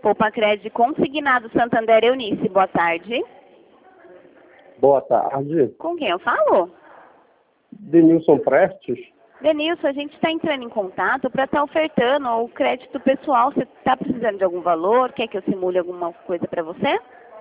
Poupa Crédito Consignado Santander Eunice, boa tarde. Boa tarde. Com quem eu falo? Denilson Prestes. Denilson, a gente está entrando em contato para estar ofertando o crédito pessoal. Você está precisando de algum valor? Quer que eu simule alguma coisa para você?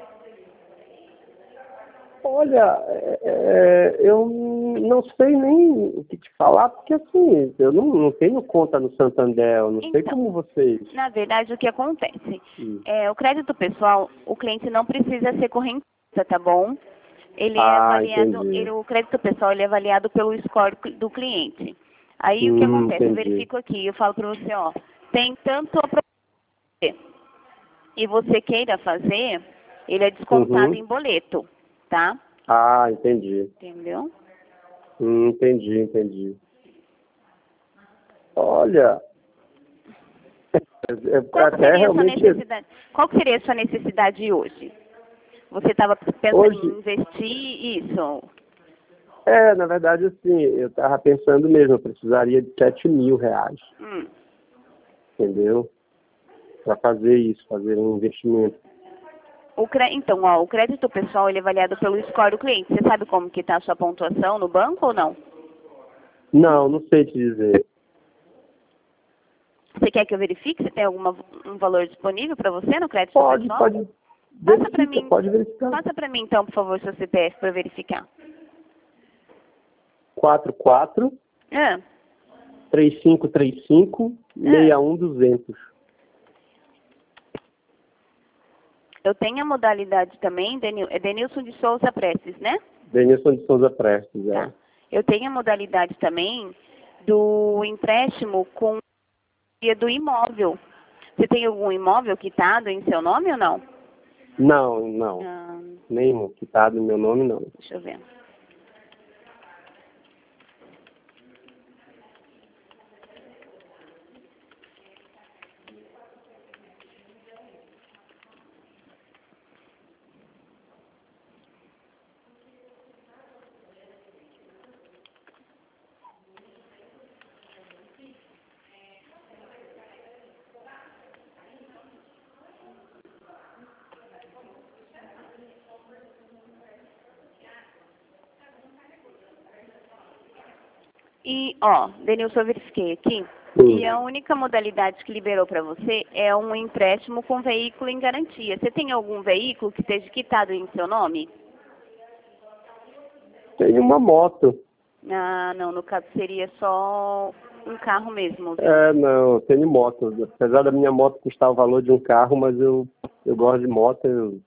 Olha, eu não sei nem o que te falar, porque assim, eu não tenho conta no Santander, eu não sei como vocês. Na verdade, o que acontece? O crédito pessoal, o cliente não precisa ser correntista, tá bom? Ele é avaliado, o crédito pessoal ele é avaliado pelo score do cliente. Aí o que acontece? Eu verifico aqui, eu falo para você, ó, tem tanto a você e você queira fazer, ele é descontado em boleto, tá? Ah, entendi. Entendeu? Entendi. Olha, qual seria a sua necessidade? Qual seria a sua necessidade hoje? Você estava pensando em investir isso? Na verdade, assim, eu estava pensando mesmo, eu precisaria de R$7.000. Entendeu? Para fazer isso, fazer um investimento. Então, ó, o crédito pessoal ele é avaliado pelo score do cliente. Você sabe como que está a sua pontuação no banco ou não? Não sei te dizer. Você quer que eu verifique se tem um valor disponível para você no crédito pessoal? Pode. Passa para mim. Pode verificar. Passa para mim, então, por favor, seu CPF para verificar. 44 3535 61200. Eu tenho a modalidade também, Denilson de Souza Prestes, né? Denilson de Souza Prestes, Tá. Eu tenho a modalidade também do empréstimo com do imóvel. Você tem algum imóvel quitado em seu nome ou não? Não. Nenhum quitado em meu nome, não. Deixa eu ver. E, ó, Denilson, eu verifiquei aqui. E a única modalidade que liberou para você é um empréstimo com veículo em garantia. Você tem algum veículo que esteja quitado em seu nome? Tenho uma moto. Ah, não. No caso, seria só um carro mesmo. Viu? Não. Eu tenho moto. Apesar da minha moto custar o valor de um carro, mas eu gosto de moto. Eu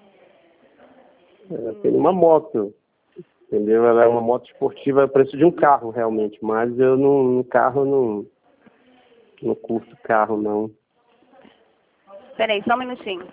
tenho uma moto. Entendeu? Ela é uma moto esportiva, é o preço de um carro, realmente. Mas eu no carro não curto carro, não. Peraí, só um minutinho.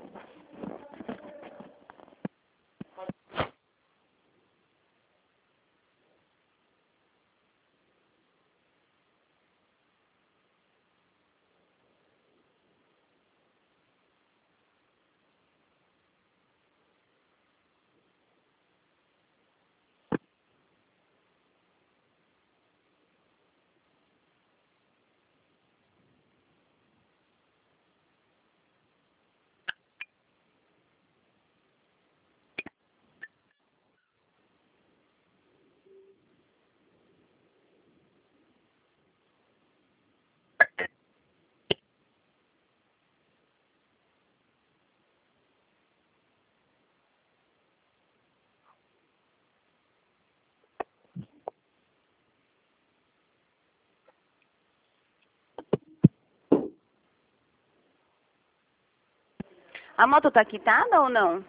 A moto tá quitada ou não?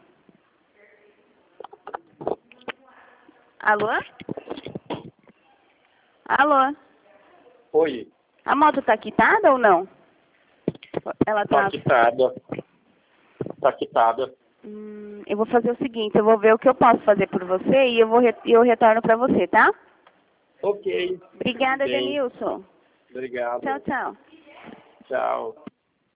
Alô? Alô? Oi. A moto tá quitada ou não? Ela tá quitada. Tá quitada. Eu vou fazer o seguinte, eu vou ver o que eu posso fazer por você e eu retorno para você, tá? Ok. Obrigada, Denilson. Obrigado. Tchau. Tchau.